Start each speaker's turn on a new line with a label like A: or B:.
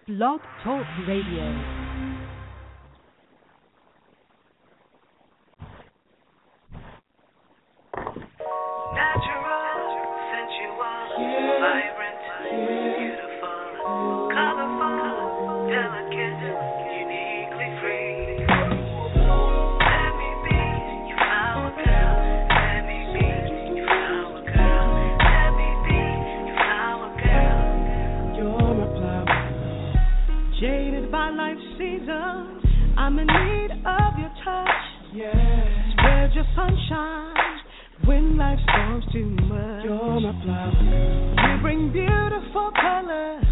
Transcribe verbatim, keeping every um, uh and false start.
A: Blog Talk Radio.
B: I'm in need of your touch. Yeah. Spread your sunshine when life storms too much.
C: You're my flower.
B: You bring beautiful colors